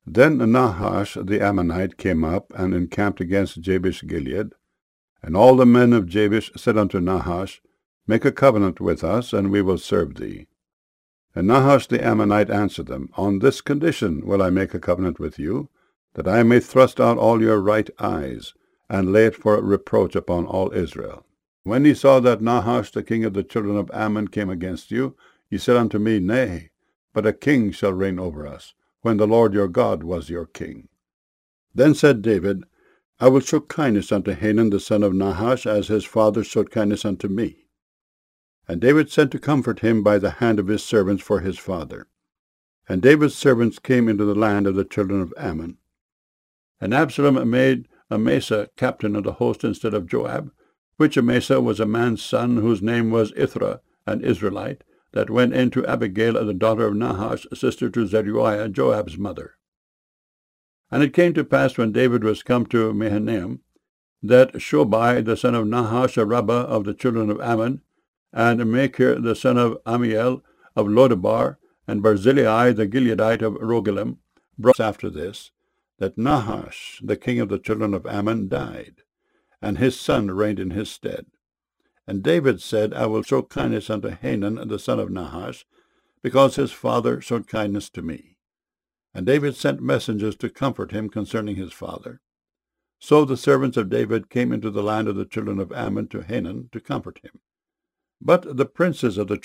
Then Nahash the Ammonite came up and encamped against Jabesh-Gilead. And all the men of Jabesh said unto Nahash, Make a covenant with us, and we will serve thee. And Nahash the Ammonite answered them, On this condition will I make a covenant with you, that I may thrust out all your right eyes, and lay it for a reproach upon all Israel. When ye saw that Nahash the king of the children of Ammon came against you, ye said unto me, Nay, but a king shall reign over us, when the Lord your God was your king. Then said David, I will show kindness unto Hanun the son of Nahash, as his father showed kindness unto me. And David sent to comfort him by the hand of his servants for his father. And David's servants came into the land of the children of Ammon. And Absalom made Amasa captain of the host instead of Joab, which Amasa was a man's son, whose name was Ithra, an Israelite, that went in to Abigail, the daughter of Nahash, sister to Zeruiah, Joab's mother. And it came to pass, when David was come to Mahanaim, that Shobai the son of Nahash, a Rabbah of the children of Ammon, and Machir the son of Amiel of Lodebar, and Barzillai the Gileadite of Rogelim, brought after this, that Nahash the king of the children of Ammon died, and his son reigned in his stead. And David said, I will show kindness unto Hanun the son of Nahash, because his father showed kindness to me. And David sent messengers to comfort him concerning his father. So the servants of David came into the land of the children of Ammon to Hanun to comfort him. But the princes of the